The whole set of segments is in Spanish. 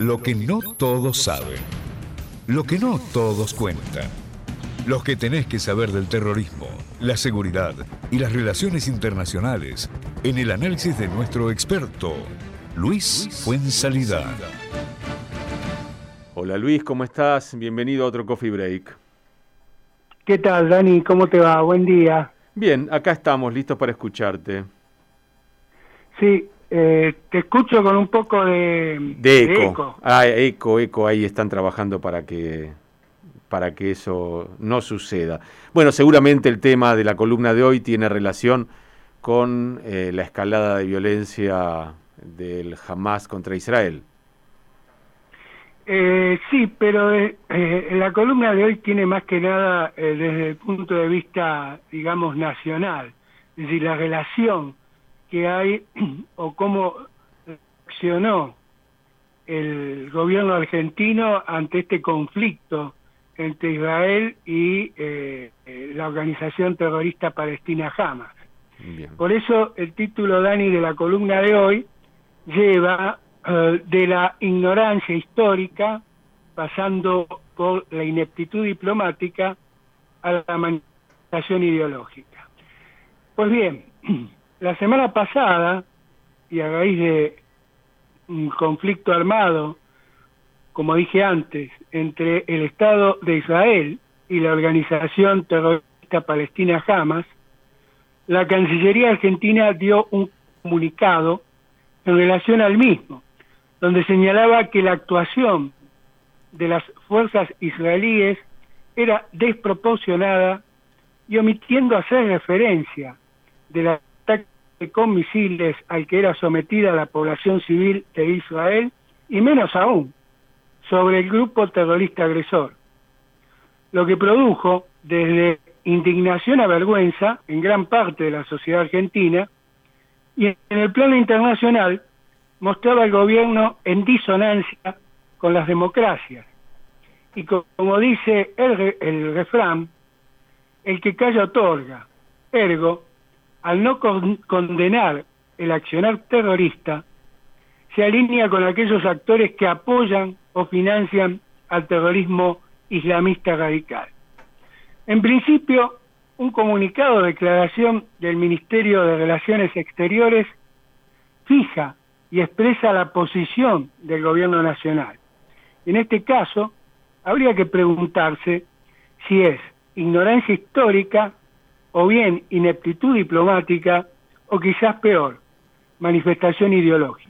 Lo que no todos saben. Lo que no todos cuentan. Los que tenés que saber del terrorismo, la seguridad y las relaciones internacionales en el análisis de nuestro experto, Luis Fuenzalida. Hola Luis, ¿cómo estás? Bienvenido a otro Coffee Break. ¿Qué tal, Dani? ¿Cómo te va? Buen día. Bien, acá estamos, listos para escucharte. Sí, te escucho con un poco de eco. Eco, ahí están trabajando para que eso no suceda. Bueno, seguramente el tema de la columna de hoy tiene relación con la escalada de violencia del Hamas contra Israel. Sí, pero la columna de hoy tiene más que nada desde el punto de vista, digamos, nacional. Es decir, la relación que hay o cómo reaccionó el gobierno argentino ante este conflicto entre Israel y la organización terrorista palestina Hamas. Bien. Por eso el título, Dani, de la columna de hoy lleva de la ignorancia histórica, pasando por la ineptitud diplomática, a la manipulación ideológica. Pues bien, la semana pasada, y a raíz de un conflicto armado, como dije antes, entre el Estado de Israel y la organización terrorista palestina Hamas, la Cancillería Argentina dio un comunicado en relación al mismo, donde señalaba que la actuación de las fuerzas israelíes era desproporcionada y omitiendo hacer referencia del ataque con misiles al que era sometida la población civil de Israel, y menos aún sobre el grupo terrorista agresor, lo que produjo desde indignación a vergüenza en gran parte de la sociedad argentina, y en el plano internacional mostraba al gobierno en disonancia con las democracias. Y como dice el refrán, el que calla otorga. Ergo, al no condenar el accionar terrorista, se alinea con aquellos actores que apoyan o financian al terrorismo islamista radical. En principio, un comunicado o declaración del Ministerio de Relaciones Exteriores fija y expresa la posición del gobierno nacional. En este caso, habría que preguntarse si es ignorancia histórica o bien ineptitud diplomática o quizás peor, manifestación ideológica.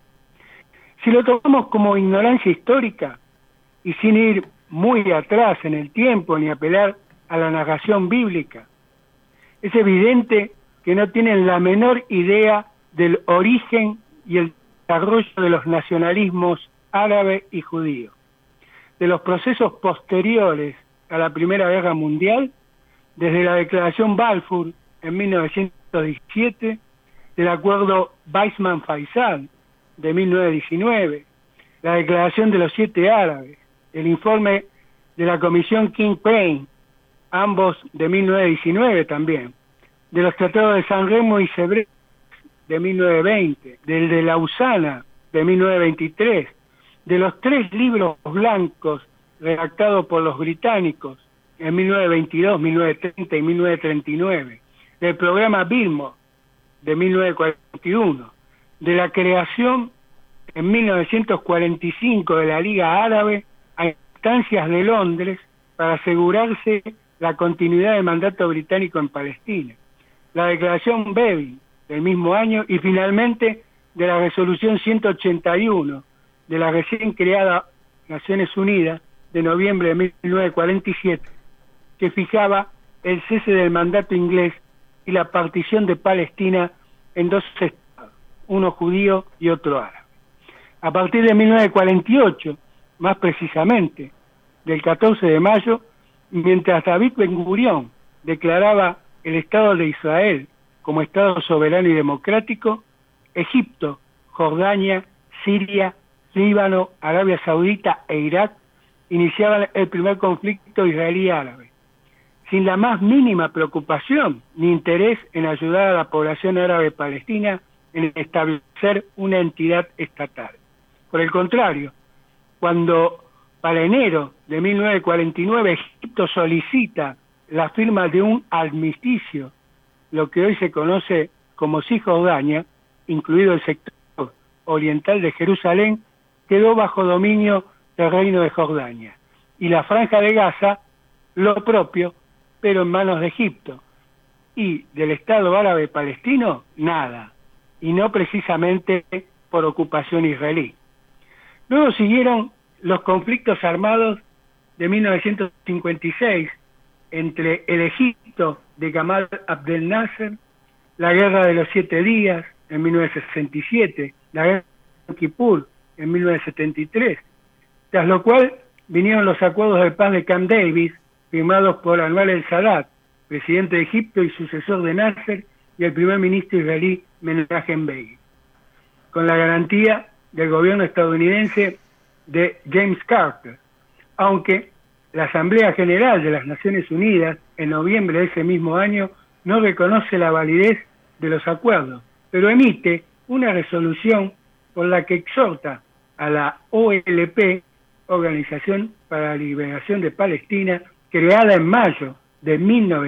Si lo tomamos como ignorancia histórica y sin ir muy atrás en el tiempo ni apelar a la narración bíblica, es evidente que no tienen la menor idea del origen y el desarrollo de los nacionalismos árabe y judío, de los procesos posteriores a la Primera Guerra Mundial, desde la Declaración Balfour en 1917, del Acuerdo Weizmann-Faisal de 1919, la Declaración de los Siete Árabes, el informe de la Comisión King-Payne, ambos de 1919 también, de los tratados de San Remo y Sèvres de 1920, del de Lausana de 1923, de los 3 libros blancos redactados por los británicos en 1922, 1930 y 1939, del programa Bilmo de 1941, de la creación en 1945 de la Liga Árabe a instancias de Londres para asegurarse la continuidad del mandato británico en Palestina, la declaración Bevin del mismo año y finalmente de la resolución 181 de la recién creada Naciones Unidas de noviembre de 1947, que fijaba el cese del mandato inglés y la partición de Palestina en 2 estados, uno judío y otro árabe. A partir de 1948, más precisamente, del 14 de mayo, mientras David Ben-Gurión declaraba el Estado de Israel como Estado soberano y democrático, Egipto, Jordania, Siria, Líbano, Arabia Saudita e Irak iniciaban el primer conflicto israelí-árabe, sin la más mínima preocupación ni interés en ayudar a la población árabe palestina en establecer una entidad estatal. Por el contrario, cuando para enero de 1949 Egipto solicita la firma de un armisticio, lo que hoy se conoce como Cisjordania, incluido el sector oriental de Jerusalén, quedó bajo dominio del reino de Jordania. Y la franja de Gaza, lo propio, pero en manos de Egipto. Y del Estado árabe palestino, nada. Y no precisamente por ocupación israelí. Luego siguieron los conflictos armados de 1956 entre el Egipto de Gamal Abdel Nasser, la Guerra de los 7 Días en 1967, la Guerra de Kippur en 1973, tras lo cual vinieron los acuerdos de paz de Camp David, firmados por Anwar el-Sadat, presidente de Egipto y sucesor de Nasser, y el primer ministro israelí Menachem Begin, con la garantía del gobierno estadounidense de James Carter, aunque la Asamblea General de las Naciones Unidas, en noviembre de ese mismo año, no reconoce la validez de los acuerdos, pero emite una resolución por la que exhorta a la OLP, Organización para la Liberación de Palestina, creada en mayo de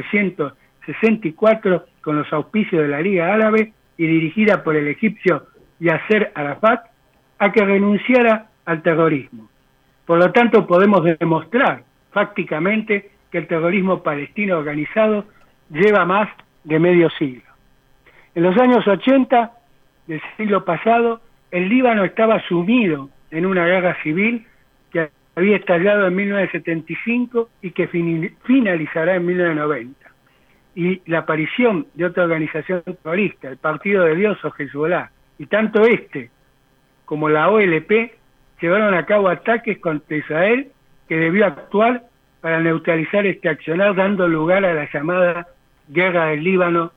1964 con los auspicios de la Liga Árabe y dirigida por el egipcio Yasser Arafat, a que renunciara al terrorismo. Por lo tanto, podemos demostrar fácticamente que el terrorismo palestino organizado lleva más de medio siglo. En los años 80 del siglo pasado, el Líbano estaba sumido en una guerra civil que había estallado en 1975 y que finalizará en 1990. Y la aparición de otra organización terrorista, el Partido de Dios o Hezbollah, y tanto este como la OLP llevaron a cabo ataques contra Israel, que debió actuar para neutralizar este accionar, dando lugar a la llamada Guerra del Líbano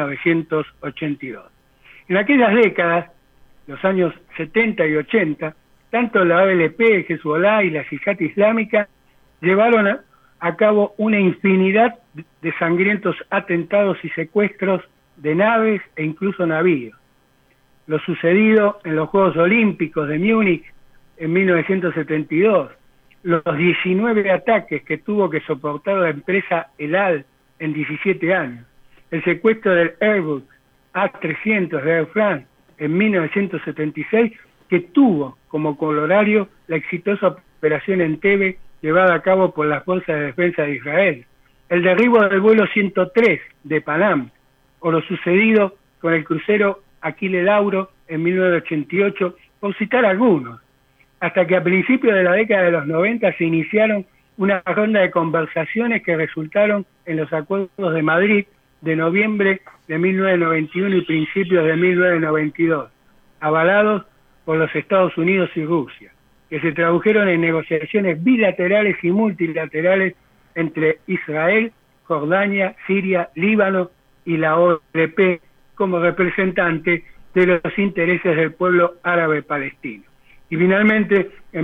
1982. En aquellas décadas, los años 70 y 80, tanto la OLP, Hezbollah y la Yihad Islámica llevaron a cabo una infinidad de sangrientos atentados y secuestros de naves e incluso navíos. Lo sucedido en los Juegos Olímpicos de Múnich en 1972, los 19 ataques que tuvo que soportar la empresa El Al en 17 años, el secuestro del Airbus A300 de Air France en 1976, que tuvo como corolario la exitosa operación Entebbe llevada a cabo por las Fuerzas de Defensa de Israel, el derribo del vuelo 103 de Panam, o lo sucedido con el crucero Aquile Lauro en 1988, por citar algunos, hasta que a principios de la década de los 90 se iniciaron una ronda de conversaciones que resultaron en los acuerdos de Madrid de noviembre de 1991 y principios de 1992, avalados por los Estados Unidos y Rusia, que se tradujeron en negociaciones bilaterales y multilaterales entre Israel, Jordania, Siria, Líbano y la OLP como representante de los intereses del pueblo árabe palestino. Y finalmente, en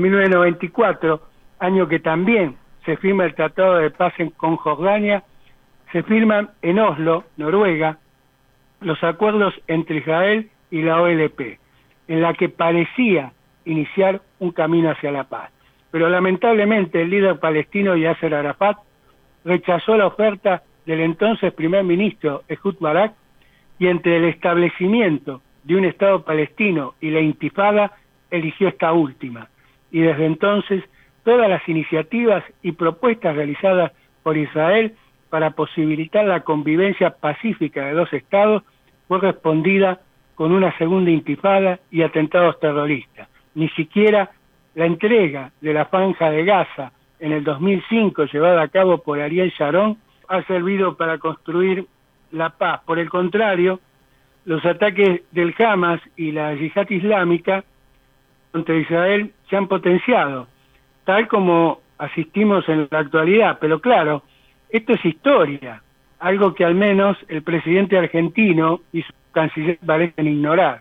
1994, año que también se firma el Tratado de Paz con Jordania, se firman en Oslo, Noruega, los acuerdos entre Israel y la OLP, en la que parecía iniciar un camino hacia la paz. Pero lamentablemente el líder palestino Yasser Arafat rechazó la oferta del entonces primer ministro Ehud Barak, y entre el establecimiento de un Estado palestino y la intifada eligió esta última. Y desde entonces todas las iniciativas y propuestas realizadas por Israel para posibilitar la convivencia pacífica de dos estados fue respondida con una segunda intifada y atentados terroristas. Ni siquiera la entrega de la Franja de Gaza en el 2005, llevada a cabo por Ariel Sharon, ha servido para construir la paz. Por el contrario, los ataques del Hamas y la Yihad Islámica contra Israel se han potenciado, tal como asistimos en la actualidad. Pero claro, esto es historia, algo que al menos el presidente argentino y su canciller parecen ignorar.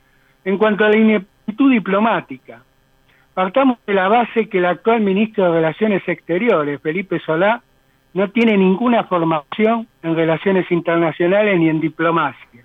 En cuanto a la ineptitud diplomática, partamos de la base que el actual ministro de Relaciones Exteriores, Felipe Solá, no tiene ninguna formación en relaciones internacionales ni en diplomacia,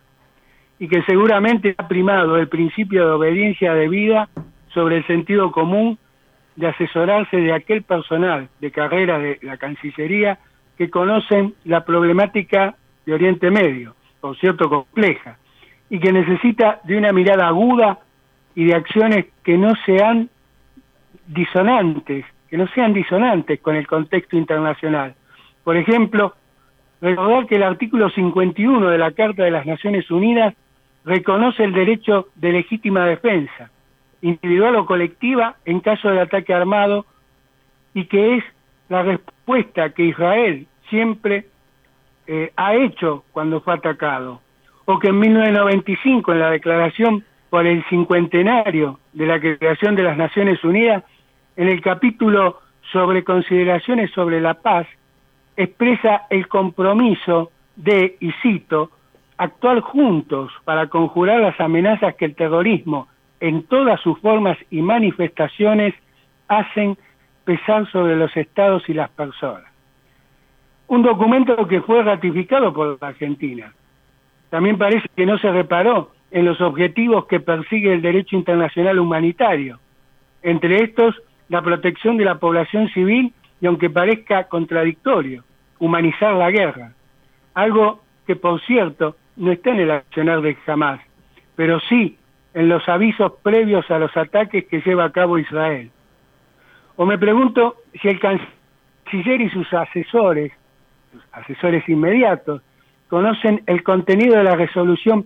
y que seguramente ha primado el principio de obediencia debida sobre el sentido común de asesorarse de aquel personal de carrera de la Cancillería que conocen la problemática de Oriente Medio, por cierto compleja, y que necesita de una mirada aguda y de acciones que no sean disonantes con el contexto internacional. Por ejemplo, recordar que el artículo 51 de la Carta de las Naciones Unidas reconoce el derecho de legítima defensa, individual o colectiva, en caso de ataque armado, y que es la respuesta que Israel siempre ha hecho cuando fue atacado, o que en 1995, en la declaración por el cincuentenario de la creación de las Naciones Unidas, en el capítulo sobre consideraciones sobre la paz, expresa el compromiso de, y cito, actuar juntos para conjurar las amenazas que el terrorismo, en todas sus formas y manifestaciones, hacen pesar sobre los estados y las personas. Un documento que fue ratificado por la Argentina. También parece que no se reparó en los objetivos que persigue el derecho internacional humanitario, entre estos la protección de la población civil y, aunque parezca contradictorio, humanizar la guerra, algo que por cierto no está en el accionar de Hamás, pero sí en los avisos previos a los ataques que lleva a cabo Israel. O me pregunto si el canciller y sus asesores inmediatos, conocen el contenido de la resolución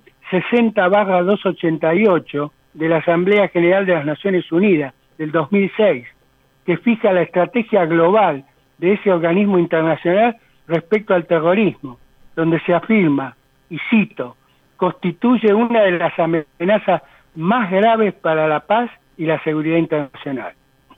60/288 de la Asamblea General de las Naciones Unidas del 2006, que fija la estrategia global de ese organismo internacional respecto al terrorismo, donde se afirma, y cito, constituye una de las amenazas más graves para la paz y la seguridad internacional.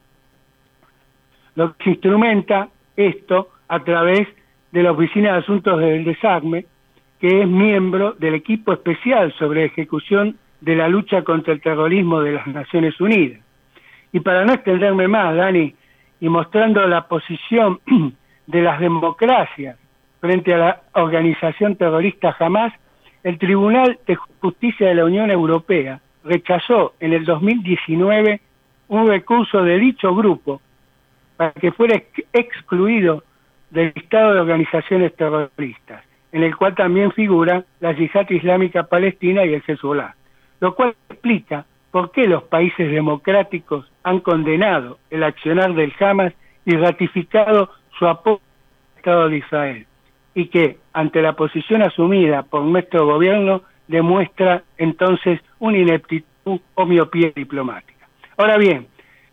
Lo que se instrumenta esto a través de la Oficina de Asuntos del Desarme, que es miembro del equipo especial sobre ejecución de la lucha contra el terrorismo de las Naciones Unidas. Y para no extenderme más, Dani, y mostrando la posición de las democracias frente a la organización terrorista Hamás, el Tribunal de Justicia de la Unión Europea rechazó en el 2019 un recurso de dicho grupo para que fuera excluido del listado de organizaciones terroristas, en el cual también figura la Yihad Islámica Palestina y el Hezbollah, lo cual explica por qué los países democráticos han condenado el accionar del Hamas y ratificado su apoyo al Estado de Israel, y que, ante la posición asumida por nuestro gobierno, demuestra entonces una ineptitud o miopía diplomática. Ahora bien,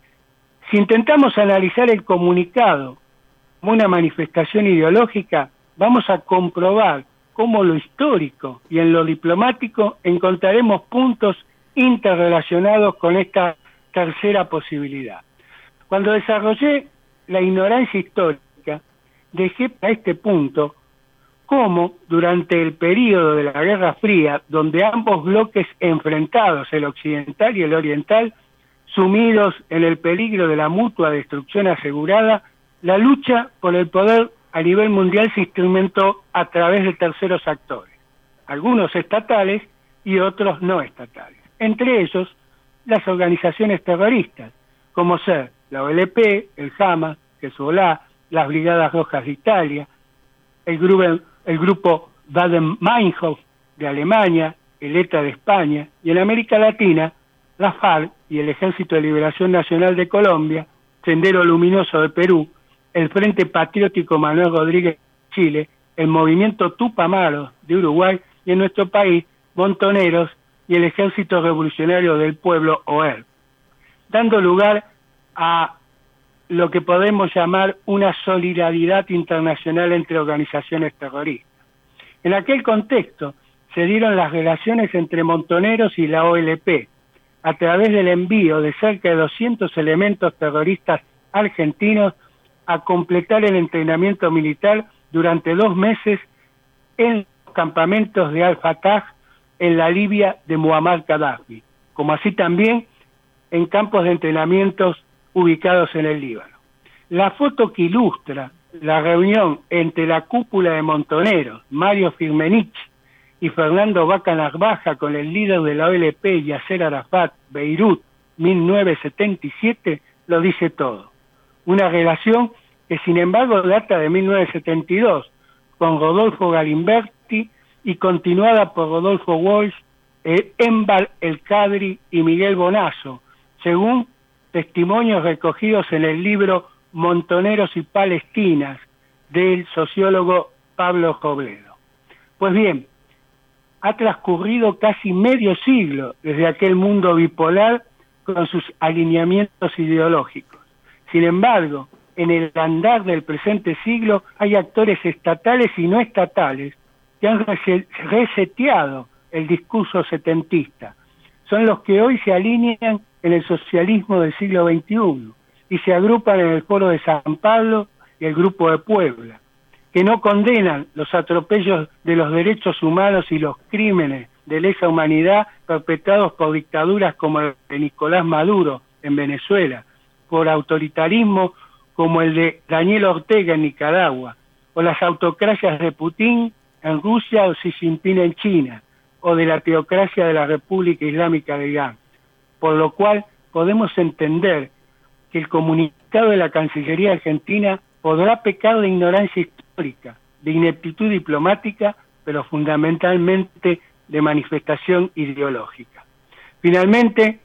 si intentamos analizar el comunicado como una manifestación ideológica, vamos a comprobar cómo lo histórico y en lo diplomático encontraremos puntos interrelacionados con esta tercera posibilidad. Cuando desarrollé la ignorancia histórica, dejé a este punto cómo durante el período de la Guerra Fría, donde ambos bloques enfrentados, el occidental y el oriental, sumidos en el peligro de la mutua destrucción asegurada, la lucha por el poder a nivel mundial se instrumentó a través de terceros actores, algunos estatales y otros no estatales, entre ellos las organizaciones terroristas, como ser la OLP, el Hamas, Hezbollah, las Brigadas Rojas de Italia, el grupo Baden-Meinhof de Alemania, el ETA de España, y en América Latina, la FARC y el Ejército de Liberación Nacional de Colombia, Sendero Luminoso de Perú, el Frente Patriótico Manuel Rodríguez de Chile, el Movimiento Tupamaros de Uruguay, y en nuestro país, Montoneros y el Ejército Revolucionario del Pueblo, OER, dando lugar a lo que podemos llamar una solidaridad internacional entre organizaciones terroristas. En aquel contexto se dieron las relaciones entre Montoneros y la OLP, a través del envío de cerca de 200 elementos terroristas argentinos a completar el entrenamiento militar durante 2 meses en los campamentos de Al-Fatah en la Libia de Muammar Gaddafi, como así también en campos de entrenamientos ubicados en el Líbano. La foto que ilustra la reunión entre la cúpula de Montoneros, Mario Firmenich y Fernando Vaca Narvaja, con el líder de la OLP, Yasser Arafat, Beirut, 1977, lo dice todo. Una relación que sin embargo data de 1972, con Rodolfo Galimberti y continuada por Rodolfo Walsh, Enval El Cadri y Miguel Bonazo, según testimonios recogidos en el libro Montoneros y Palestinas del sociólogo Pablo Robledo. Pues bien, ha transcurrido casi medio siglo desde aquel mundo bipolar con sus alineamientos ideológicos. Sin embargo, en el andar del presente siglo hay actores estatales y no estatales que han reseteado el discurso setentista. Son los que hoy se alinean en el socialismo del siglo XXI y se agrupan en el Foro de San Pablo y el Grupo de Puebla, que no condenan los atropellos de los derechos humanos y los crímenes de lesa humanidad perpetrados por dictaduras como el de Nicolás Maduro en Venezuela, por autoritarismo como el de Daniel Ortega en Nicaragua, o las autocracias de Putin en Rusia o Xi Jinping en China, o de la teocracia de la República Islámica de Irán. Por lo cual podemos entender que el comunicado de la Cancillería Argentina podrá pecar de ignorancia histórica, de ineptitud diplomática, pero fundamentalmente de manifestación ideológica. Finalmente,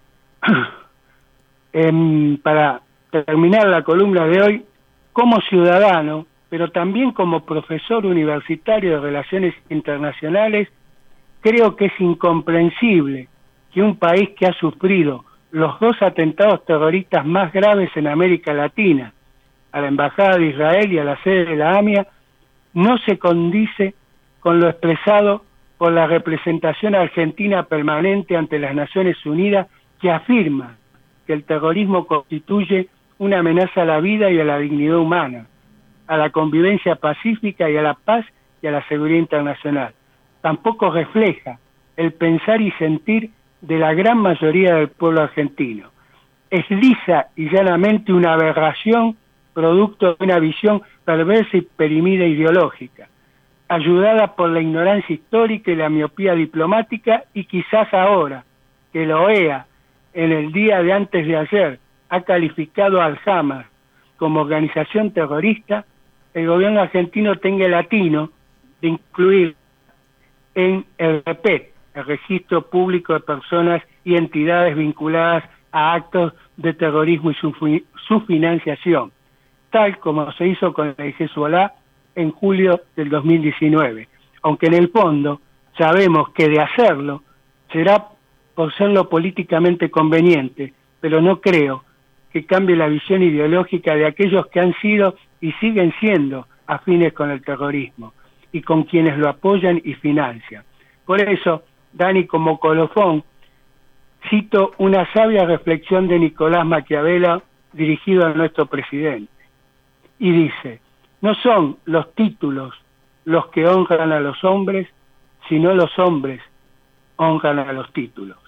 para terminar la columna de hoy, como ciudadano, pero también como profesor universitario de Relaciones Internacionales, creo que es incomprensible que un país que ha sufrido los 2 atentados terroristas más graves en América Latina, a la Embajada de Israel y a la sede de la AMIA, no se condice con lo expresado por la representación argentina permanente ante las Naciones Unidas, que afirma que el terrorismo constituye una amenaza a la vida y a la dignidad humana, a la convivencia pacífica y a la paz y a la seguridad internacional. Tampoco refleja el pensar y sentir de la gran mayoría del pueblo argentino. Es lisa y llanamente una aberración producto de una visión perversa y perimida ideológica, ayudada por la ignorancia histórica y la miopía diplomática, y quizás ahora que la OEA en el día de antes de ayer ha calificado al Hamas como organización terrorista, el gobierno argentino tenga el atino de incluir en el REPET, el Registro Público de Personas y Entidades Vinculadas a Actos de Terrorismo y su financiación, tal como se hizo con el Hezbollah en julio del 2019, aunque en el fondo sabemos que de hacerlo será por ser lo políticamente conveniente, pero no creo que cambie la visión ideológica de aquellos que han sido y siguen siendo afines con el terrorismo y con quienes lo apoyan y financian. Por eso, Dani, como colofón, cito una sabia reflexión de Nicolás Maquiavelo dirigido a nuestro presidente, y dice: no son los títulos los que honran a los hombres, sino los hombres honran a los títulos.